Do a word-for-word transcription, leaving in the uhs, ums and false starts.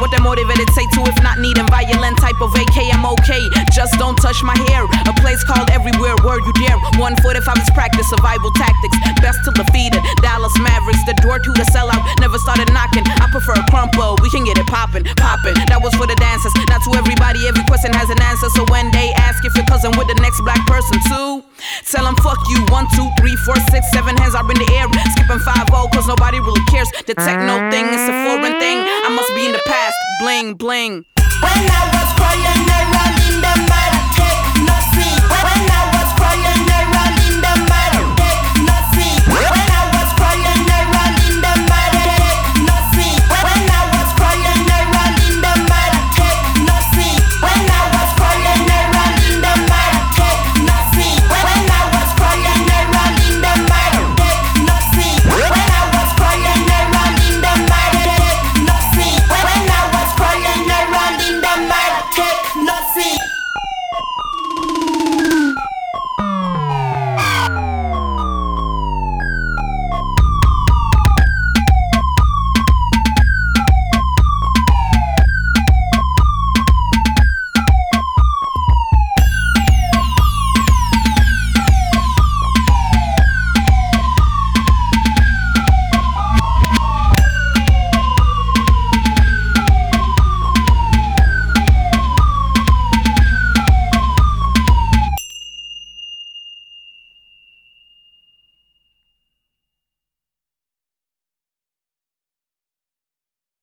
What that motivated say to if not needing violent type of A K, I'm okay. Just don't touch my hair. A place called everywhere, word you dare. one forty-five is practice, survival tactics. Best to defeat it. Dallas Mavericks, the door to the sellout. Never started knocking. I prefer a crumple. We can get it poppin', poppin'. That was for the dancers, not to everybody. Every question has an answer. So when they ask if your cousin with the next black person too, tell them fuck you. One, two, three, four, six, seven hands are in the air. Skipping five oh cause nobody really cares. The techno thing is a foreign thing. I must be in the past. Bling, bling. When I was crying, I ran in the mind.